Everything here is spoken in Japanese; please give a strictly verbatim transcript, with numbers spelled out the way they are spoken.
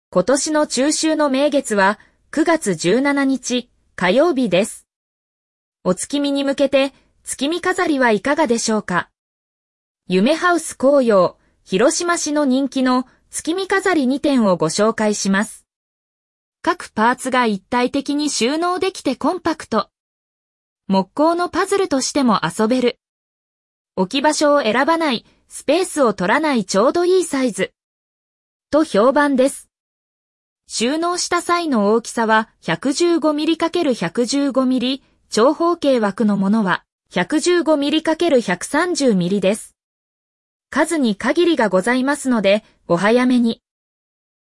今年の中秋の名月はくがつじゅうしちにち火曜日です。お月見に向けて月見飾りはいかがでしょうか。夢ハウス紅葉、広島市の人気の月見飾りにてんをご紹介します。各パーツが一体的に収納できてコンパクト。木工のパズルとしても遊べる。置き場所を選ばない、スペースを取らないちょうどいいサイズ。と評判です。収納した際の大きさは ひゃくじゅうごミリかけるひゃくじゅうごミリ、長方形枠のものは ひゃくじゅうごミリかけるひゃくさんじゅうミリです。数に限りがございますので、お早めに。